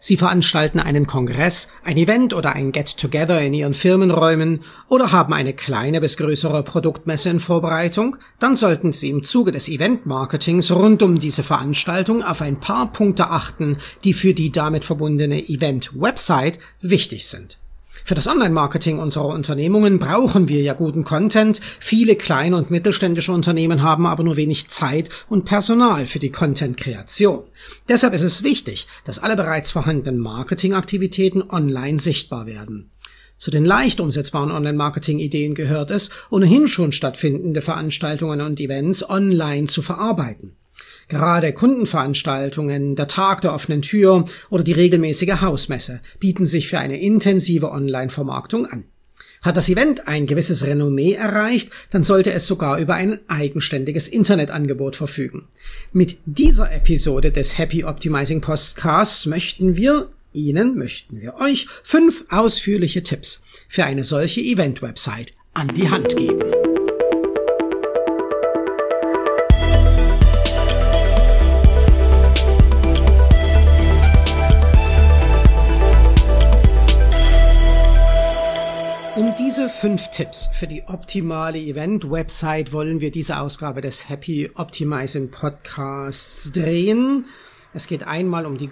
Sie veranstalten einen Kongress, ein Event oder ein Get-Together in Ihren Firmenräumen oder haben eine kleine bis größere Produktmesse in Vorbereitung, dann sollten Sie im Zuge des Event-Marketings rund um diese Veranstaltung auf ein paar Punkte achten, die für die damit verbundene Event-Website wichtig sind. Für das Online-Marketing unserer Unternehmungen brauchen wir ja guten Content. Viele kleine und mittelständische Unternehmen haben aber nur wenig Zeit und Personal für die Content-Kreation. Deshalb ist es wichtig, dass alle bereits vorhandenen Marketingaktivitäten online sichtbar werden. Zu den leicht umsetzbaren Online-Marketing-Ideen gehört es, ohnehin schon stattfindende Veranstaltungen und Events online zu verarbeiten. Gerade Kundenveranstaltungen, der Tag der offenen Tür oder die regelmäßige Hausmesse bieten sich für eine intensive Online-Vermarktung an. Hat das Event ein gewisses Renommee erreicht, dann sollte es sogar über ein eigenständiges Internetangebot verfügen. Mit dieser Episode des Happy Optimizing Podcasts möchten wir euch 5 ausführliche Tipps für eine solche Event-Website an die Hand geben. Um diese 5 Tipps für die optimale Event-Website wollen wir diese Ausgabe des Happy Optimizing Podcasts drehen. Es geht einmal um die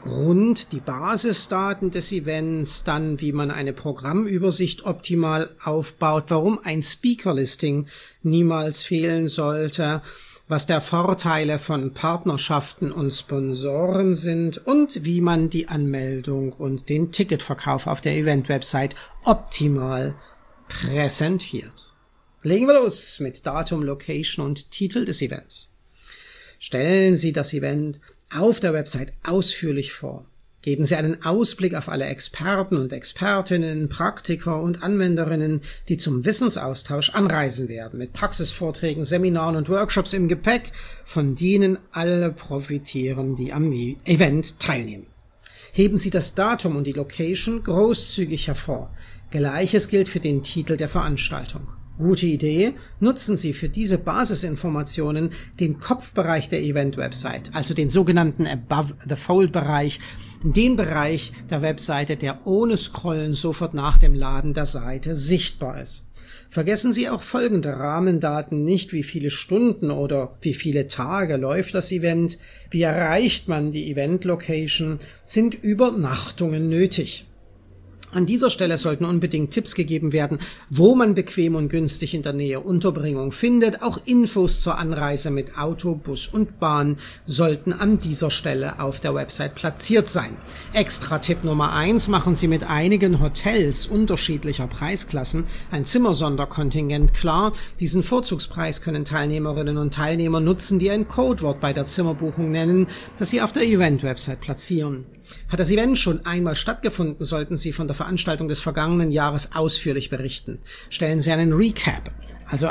Basisdaten des Events, dann wie man eine Programmübersicht optimal aufbaut, warum ein Speaker-Listing niemals fehlen sollte, was der Vorteile von Partnerschaften und Sponsoren sind und wie man die Anmeldung und den Ticketverkauf auf der Event-Website optimal präsentiert. Legen wir los mit Datum, Location und Titel des Events. Stellen Sie das Event auf der Website ausführlich vor. Geben Sie einen Ausblick auf alle Experten und Expertinnen, Praktiker und Anwenderinnen, die zum Wissensaustausch anreisen werden, mit Praxisvorträgen, Seminaren und Workshops im Gepäck, von denen alle profitieren, die am Event teilnehmen. Heben Sie das Datum und die Location großzügig hervor. Gleiches gilt für den Titel der Veranstaltung. Gute Idee, nutzen Sie für diese Basisinformationen den Kopfbereich der Event-Website, also den sogenannten Above-the-Fold-Bereich, den Bereich der Webseite, der ohne Scrollen sofort nach dem Laden der Seite sichtbar ist. Vergessen Sie auch folgende Rahmendaten nicht, wie viele Stunden oder wie viele Tage läuft das Event, wie erreicht man die Event-Location, sind Übernachtungen nötig. An dieser Stelle sollten unbedingt Tipps gegeben werden, wo man bequem und günstig in der Nähe Unterbringung findet. Auch Infos zur Anreise mit Auto, Bus und Bahn sollten an dieser Stelle auf der Website platziert sein. Extra Tipp Nummer 1, machen Sie mit einigen Hotels unterschiedlicher Preisklassen ein Zimmersonderkontingent klar. Diesen Vorzugspreis können Teilnehmerinnen und Teilnehmer nutzen, die ein Codewort bei der Zimmerbuchung nennen, das Sie auf der Event-Website platzieren. Hat das Event schon einmal stattgefunden, sollten Sie von der Veranstaltung des vergangenen Jahres ausführlich berichten. Stellen Sie einen Recap, also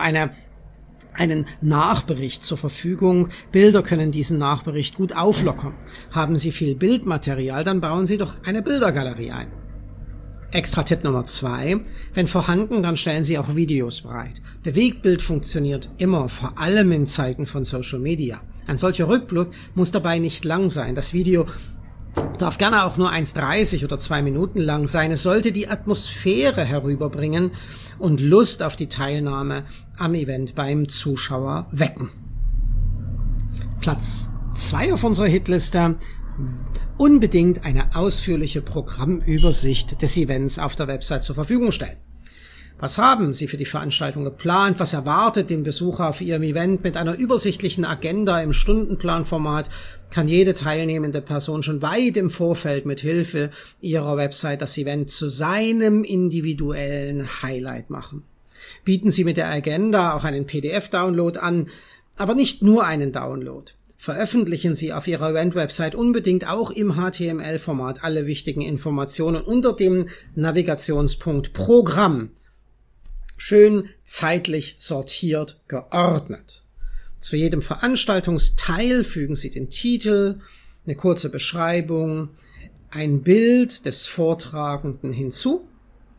einen Nachbericht zur Verfügung. Bilder können diesen Nachbericht gut auflockern. Haben Sie viel Bildmaterial, dann bauen Sie doch eine Bildergalerie ein. Extra Tipp Nummer 2, wenn vorhanden, dann stellen Sie auch Videos bereit. Bewegtbild funktioniert immer, vor allem in Zeiten von Social Media. Ein solcher Rückblick muss dabei nicht lang sein. Das Video darf gerne auch nur 1,30 oder 2 Minuten lang sein. Es sollte die Atmosphäre herüberbringen und Lust auf die Teilnahme am Event beim Zuschauer wecken. Platz 2 auf unserer Hitliste. Unbedingt eine ausführliche Programmübersicht des Events auf der Website zur Verfügung stellen. Was haben Sie für die Veranstaltung geplant? Was erwartet den Besucher auf Ihrem Event? Mit einer übersichtlichen Agenda im Stundenplanformat kann jede teilnehmende Person schon weit im Vorfeld mit Hilfe ihrer Website das Event zu seinem individuellen Highlight machen. Bieten Sie mit der Agenda auch einen PDF-Download an, aber nicht nur einen Download. Veröffentlichen Sie auf Ihrer Event-Website unbedingt auch im HTML-Format alle wichtigen Informationen unter dem Navigationspunkt Programm. Schön zeitlich sortiert geordnet. Zu jedem Veranstaltungsteil fügen Sie den Titel, eine kurze Beschreibung, ein Bild des Vortragenden hinzu.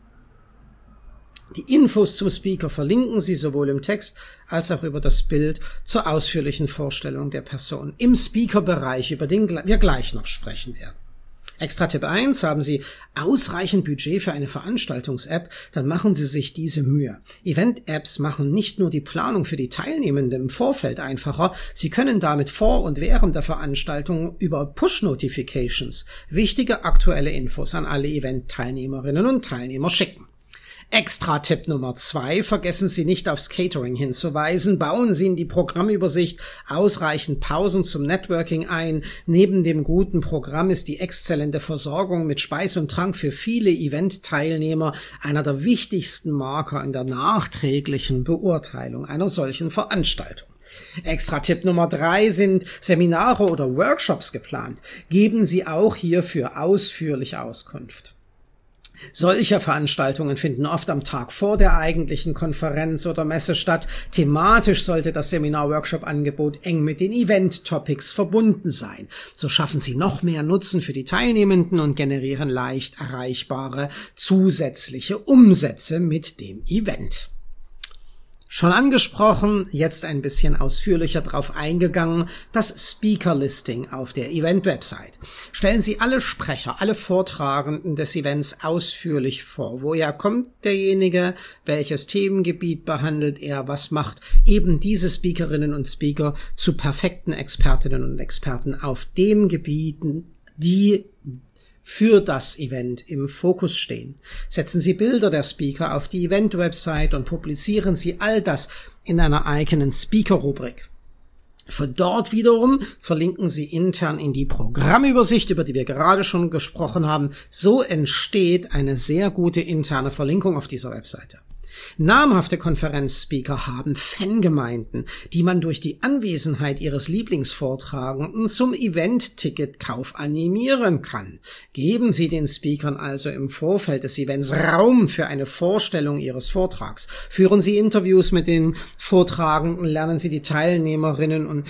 Die Infos zum Speaker verlinken Sie sowohl im Text als auch über das Bild zur ausführlichen Vorstellung der Person im Speaker-Bereich, über den wir gleich noch sprechen werden. Extra Tipp 1, haben Sie ausreichend Budget für eine Veranstaltungs-App, dann machen Sie sich diese Mühe. Event-Apps machen nicht nur die Planung für die Teilnehmenden im Vorfeld einfacher, Sie können damit vor und während der Veranstaltung über Push-Notifications wichtige aktuelle Infos an alle Event-Teilnehmerinnen und Teilnehmer schicken. Extra-Tipp Nummer 2, vergessen Sie nicht aufs Catering hinzuweisen, bauen Sie in die Programmübersicht ausreichend Pausen zum Networking ein. Neben dem guten Programm ist die exzellente Versorgung mit Speis und Trank für viele Event-Teilnehmer einer der wichtigsten Marker in der nachträglichen Beurteilung einer solchen Veranstaltung. Extra-Tipp Nummer 3 sind Seminare oder Workshops geplant. Geben Sie auch hierfür ausführliche Auskunft. Solche Veranstaltungen finden oft am Tag vor der eigentlichen Konferenz oder Messe statt. Thematisch sollte das Seminar-Workshop-Angebot eng mit den Event-Topics verbunden sein. So schaffen Sie noch mehr Nutzen für die Teilnehmenden und generieren leicht erreichbare zusätzliche Umsätze mit dem Event. Schon angesprochen, jetzt ein bisschen ausführlicher drauf eingegangen, das Speaker-Listing auf der Event-Website. Stellen Sie alle Sprecher, alle Vortragenden des Events ausführlich vor. Woher kommt derjenige? Welches Themengebiet behandelt er? Was macht eben diese Speakerinnen und Speaker zu perfekten Expertinnen und Experten auf den Gebieten, die für das Event im Fokus stehen. Setzen Sie Bilder der Speaker auf die Event-Website und publizieren Sie all das in einer eigenen Speaker-Rubrik. Von dort wiederum verlinken Sie intern in die Programmübersicht, über die wir gerade schon gesprochen haben. So entsteht eine sehr gute interne Verlinkung auf dieser Webseite. Namhafte Konferenzspeaker haben Fangemeinden, die man durch die Anwesenheit ihres Lieblingsvortragenden zum Event-Ticketkauf animieren kann. Geben Sie den Speakern also im Vorfeld des Events Raum für eine Vorstellung ihres Vortrags. Führen Sie Interviews mit den Vortragenden, lernen die Teilnehmerinnen und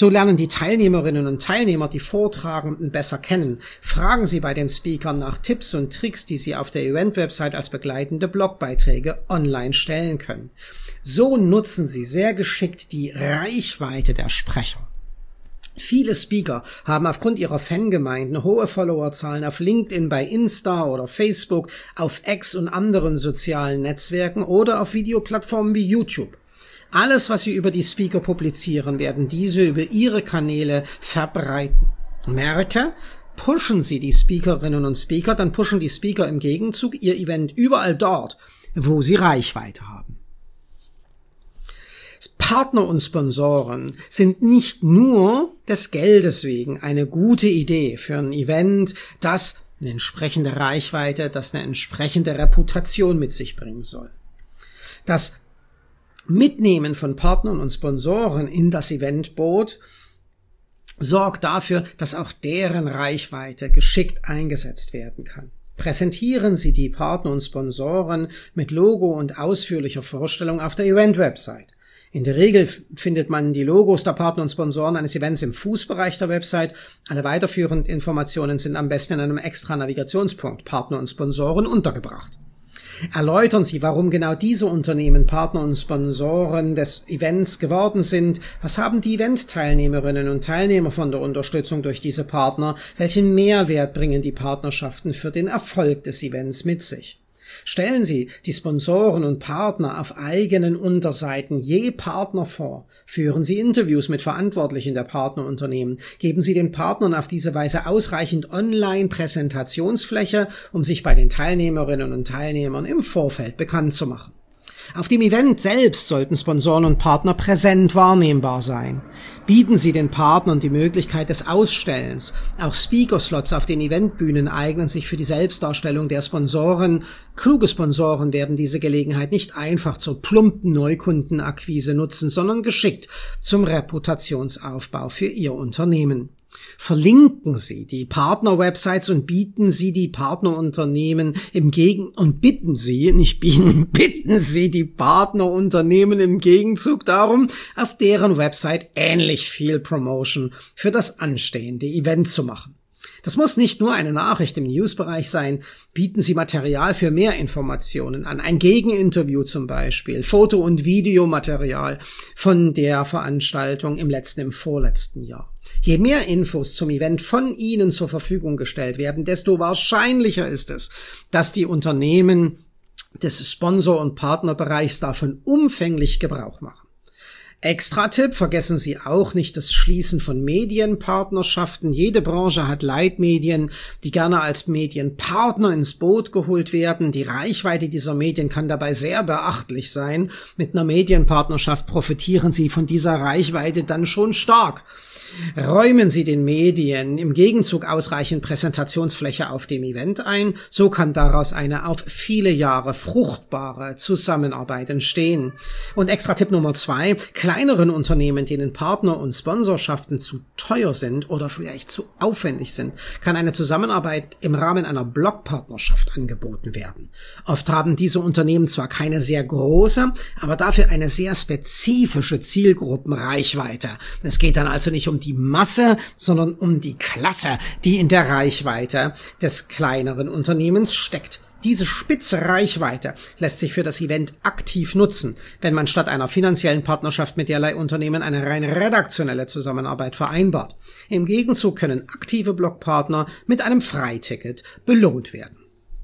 Teilnehmer die Vortragenden besser kennen. Fragen Sie bei den Speakern nach Tipps und Tricks, die Sie auf der Event-Website als begleitende Blogbeiträge online stellen können. So nutzen Sie sehr geschickt die Reichweite der Sprecher. Viele Speaker haben aufgrund ihrer Fangemeinden hohe Followerzahlen auf LinkedIn, bei Insta oder Facebook, auf X und anderen sozialen Netzwerken oder auf Videoplattformen wie YouTube. Alles, was Sie über die Speaker publizieren, werden diese über ihre Kanäle verbreiten. Merke, pushen Sie die Speakerinnen und Speaker, dann pushen die Speaker im Gegenzug ihr Event überall dort, wo sie Reichweite haben. Partner und Sponsoren sind nicht nur des Geldes wegen eine gute Idee für ein Event, das eine entsprechende Reichweite, das eine entsprechende Reputation mit sich bringen soll. Das Mitnehmen von Partnern und Sponsoren in das Eventboot sorgt dafür, dass auch deren Reichweite geschickt eingesetzt werden kann. Präsentieren Sie die Partner und Sponsoren mit Logo und ausführlicher Vorstellung auf der Event-Website. In der Regel findet man die Logos der Partner und Sponsoren eines Events im Fußbereich der Website. Alle weiterführenden Informationen sind am besten in einem extra Navigationspunkt Partner und Sponsoren untergebracht. Erläutern Sie, warum genau diese Unternehmen Partner und Sponsoren des Events geworden sind. Was haben die Event-Teilnehmerinnen und Teilnehmer von der Unterstützung durch diese Partner? Welchen Mehrwert bringen die Partnerschaften für den Erfolg des Events mit sich? Stellen Sie die Sponsoren und Partner auf eigenen Unterseiten je Partner vor. Führen Sie Interviews mit Verantwortlichen der Partnerunternehmen. Geben Sie den Partnern auf diese Weise ausreichend Online-Präsentationsfläche, um sich bei den Teilnehmerinnen und Teilnehmern im Vorfeld bekannt zu machen. Auf dem Event selbst sollten Sponsoren und Partner präsent wahrnehmbar sein. Bieten Sie den Partnern die Möglichkeit des Ausstellens. Auch Speaker-Slots auf den Eventbühnen eignen sich für die Selbstdarstellung der Sponsoren. Kluge Sponsoren werden diese Gelegenheit nicht einfach zur plumpen Neukundenakquise nutzen, sondern geschickt zum Reputationsaufbau für Ihr Unternehmen. Verlinken Sie die Partner-Websites und bieten Sie die Partnerunternehmen bitten Sie die Partnerunternehmen im Gegenzug darum, auf deren Website ähnlich viel Promotion für das anstehende Event zu machen. Das muss nicht nur eine Nachricht im Newsbereich sein. Bieten Sie Material für mehr Informationen an. Ein Gegeninterview zum Beispiel, Foto- und Videomaterial von der Veranstaltung im vorletzten Jahr. Je mehr Infos zum Event von Ihnen zur Verfügung gestellt werden, desto wahrscheinlicher ist es, dass die Unternehmen des Sponsor- und Partnerbereichs davon umfänglich Gebrauch machen. Extra-Tipp, vergessen Sie auch nicht das Schließen von Medienpartnerschaften. Jede Branche hat Leitmedien, die gerne als Medienpartner ins Boot geholt werden. Die Reichweite dieser Medien kann dabei sehr beachtlich sein. Mit einer Medienpartnerschaft profitieren Sie von dieser Reichweite dann schon stark. Räumen Sie den Medien im Gegenzug ausreichend Präsentationsfläche auf dem Event ein, so kann daraus eine auf viele Jahre fruchtbare Zusammenarbeit entstehen. Und Extra-Tipp Nummer 2, kleineren Unternehmen, denen Partner und Sponsorschaften zu teuer sind oder vielleicht zu aufwendig sind, kann eine Zusammenarbeit im Rahmen einer Blogpartnerschaft angeboten werden. Oft haben diese Unternehmen zwar keine sehr große, aber dafür eine sehr spezifische Zielgruppenreichweite. Es geht dann also nicht um die Masse, sondern um die Klasse, die in der Reichweite des kleineren Unternehmens steckt. Diese spitze Reichweite lässt sich für das Event aktiv nutzen, wenn man statt einer finanziellen Partnerschaft mit derlei Unternehmen eine rein redaktionelle Zusammenarbeit vereinbart. Im Gegenzug können aktive Blogpartner mit einem Freiticket belohnt werden.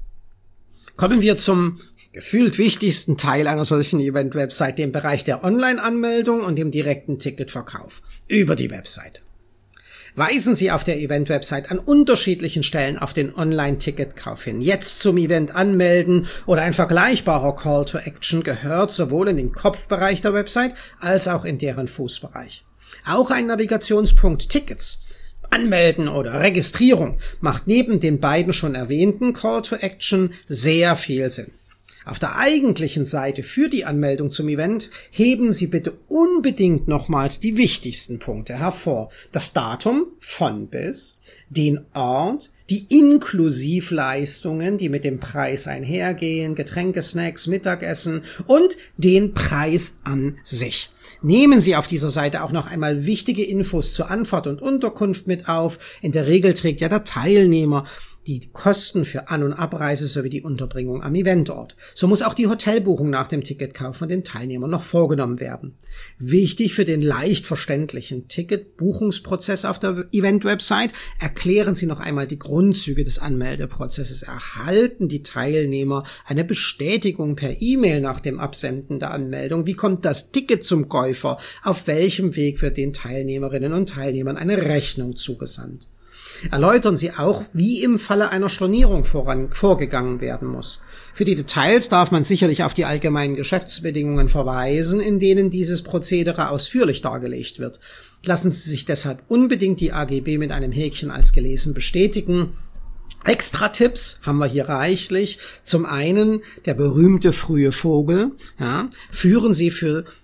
Kommen wir zum gefühlt wichtigsten Teil einer solchen Event-Website, dem Bereich der Online-Anmeldung und dem direkten Ticketverkauf über die Website. Weisen Sie auf der Event-Website an unterschiedlichen Stellen auf den Online-Ticketkauf hin. Jetzt zum Event anmelden oder ein vergleichbarer Call to Action gehört sowohl in den Kopfbereich der Website als auch in deren Fußbereich. Auch ein Navigationspunkt Tickets, Anmelden oder Registrierung macht neben den beiden schon erwähnten Call to Action sehr viel Sinn. Auf der eigentlichen Seite für die Anmeldung zum Event heben Sie bitte unbedingt nochmals die wichtigsten Punkte hervor. Das Datum von bis, den Ort, die Inklusivleistungen, die mit dem Preis einhergehen, Getränke, Snacks, Mittagessen und den Preis an sich. Nehmen Sie auf dieser Seite auch noch einmal wichtige Infos zur Anfahrt und Unterkunft mit auf. In der Regel trägt ja der Teilnehmer die Kosten für An- und Abreise sowie die Unterbringung am Eventort. So muss auch die Hotelbuchung nach dem Ticketkauf von den Teilnehmern noch vorgenommen werden. Wichtig für den leicht verständlichen Ticketbuchungsprozess auf der Event-Website: erklären Sie noch einmal die Grundzüge des Anmeldeprozesses. Erhalten die Teilnehmer eine Bestätigung per E-Mail nach dem Absenden der Anmeldung? Wie kommt das Ticket zum Käufer? Auf welchem Weg wird den Teilnehmerinnen und Teilnehmern eine Rechnung zugesandt? Erläutern Sie auch, wie im Falle einer Stornierung vorgegangen werden muss. Für die Details darf man sicherlich auf die allgemeinen Geschäftsbedingungen verweisen, in denen dieses Prozedere ausführlich dargelegt wird. Lassen Sie sich deshalb unbedingt die AGB mit einem Häkchen als gelesen bestätigen. Extra-Tipps haben wir hier reichlich. Zum einen der berühmte frühe Vogel. Ja, führen Sie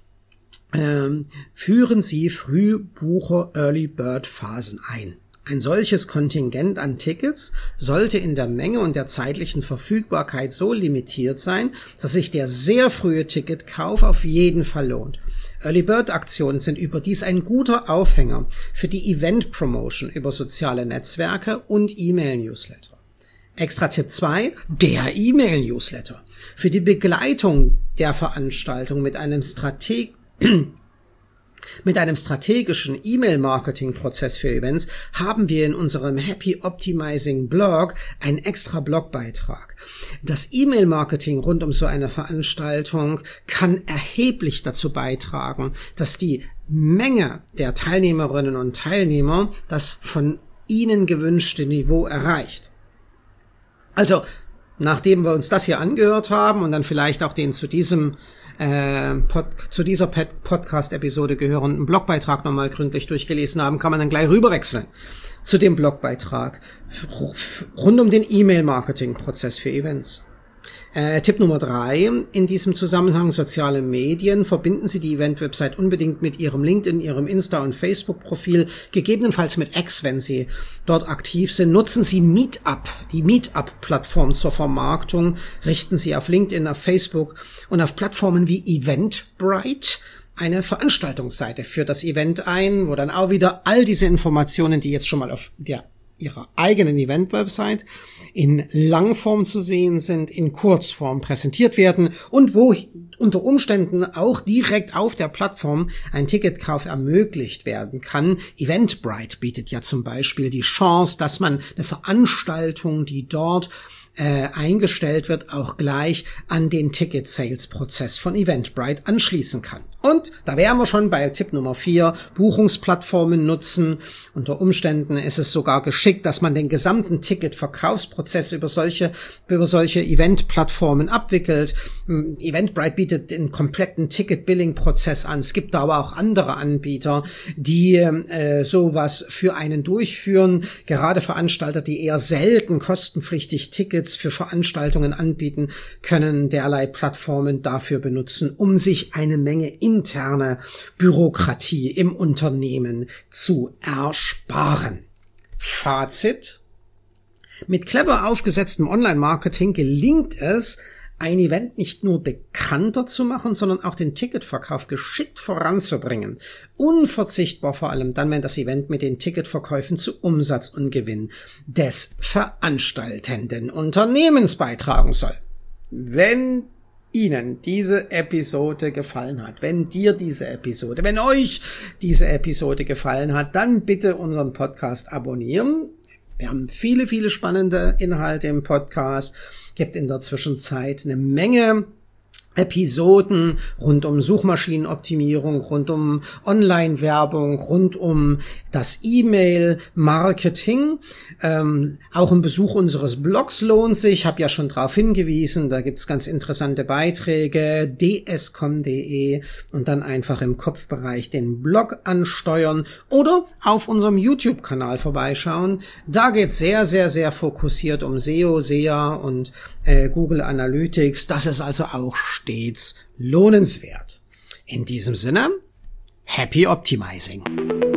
Frühbucher Early Bird Phasen ein. Ein solches Kontingent an Tickets sollte in der Menge und der zeitlichen Verfügbarkeit so limitiert sein, dass sich der sehr frühe Ticketkauf auf jeden Fall lohnt. Early Bird Aktionen sind überdies ein guter Aufhänger für die Event Promotion über soziale Netzwerke und E-Mail-Newsletter. Extra Tipp 2, der E-Mail-Newsletter. Für die Begleitung der Veranstaltung mit einem strategischen E-Mail-Marketing-Prozess für Events haben wir in unserem Happy Optimizing Blog einen extra Blogbeitrag. Das E-Mail-Marketing rund um so eine Veranstaltung kann erheblich dazu beitragen, dass die Menge der Teilnehmerinnen und Teilnehmer das von Ihnen gewünschte Niveau erreicht. Also, nachdem wir uns das hier angehört haben und dann vielleicht auch den zu dieser Podcast-Episode gehörenden Blogbeitrag nochmal gründlich durchgelesen haben, kann man dann gleich rüberwechseln zu dem Blogbeitrag rund um den E-Mail-Marketing-Prozess für Events. Tipp Nummer 3, in diesem Zusammenhang soziale Medien. Verbinden Sie die Event-Website unbedingt mit Ihrem LinkedIn, Ihrem Insta- und Facebook-Profil, gegebenenfalls mit X, wenn Sie dort aktiv sind. Nutzen Sie Meetup, die Meetup-Plattform zur Vermarktung. Richten Sie auf LinkedIn, auf Facebook und auf Plattformen wie Eventbrite eine Veranstaltungsseite für das Event ein, wo dann auch wieder all diese Informationen, die jetzt schon mal auf der ihrer eigenen Event-Website in Langform zu sehen sind, in Kurzform präsentiert werden und wo unter Umständen auch direkt auf der Plattform ein Ticketkauf ermöglicht werden kann. Eventbrite bietet ja zum Beispiel die Chance, dass man eine Veranstaltung, die dort eingestellt wird, auch gleich an den Ticket-Sales-Prozess von Eventbrite anschließen kann. Und da wären wir schon bei Tipp Nummer 4, Buchungsplattformen nutzen. Unter Umständen ist es sogar geschickt, dass man den gesamten Ticketverkaufsprozess über solche Event-Plattformen abwickelt. Eventbrite bietet den kompletten Ticket-Billing-Prozess an. Es gibt aber auch andere Anbieter, die sowas für einen durchführen. Gerade Veranstalter, die eher selten kostenpflichtig Tickets für Veranstaltungen anbieten, können derlei Plattformen dafür benutzen, um sich eine Menge interne Bürokratie im Unternehmen zu ersparen. Fazit: Mit clever aufgesetztem Online-Marketing gelingt es, ein Event nicht nur bekannter zu machen, sondern auch den Ticketverkauf geschickt voranzubringen. Unverzichtbar vor allem dann, wenn das Event mit den Ticketverkäufen zu Umsatz und Gewinn des veranstaltenden Unternehmens beitragen soll. Wenn Ihnen diese Episode gefallen hat, wenn euch diese Episode gefallen hat, dann bitte unseren Podcast abonnieren. Wir haben viele, viele spannende Inhalte im Podcast. Gibt in der Zwischenzeit eine Menge Episoden rund um Suchmaschinenoptimierung, rund um Online-Werbung, rund um das E-Mail-Marketing. Auch ein Besuch unseres Blogs lohnt sich. Ich habe ja schon darauf hingewiesen, da gibt's ganz interessante Beiträge, dscom.de, und dann einfach im Kopfbereich den Blog ansteuern oder auf unserem YouTube-Kanal vorbeischauen. Da geht's sehr, sehr, sehr fokussiert um SEO, SEA und Google Analytics. Das ist also auch stets lohnenswert. In diesem Sinne, Happy Optimizing!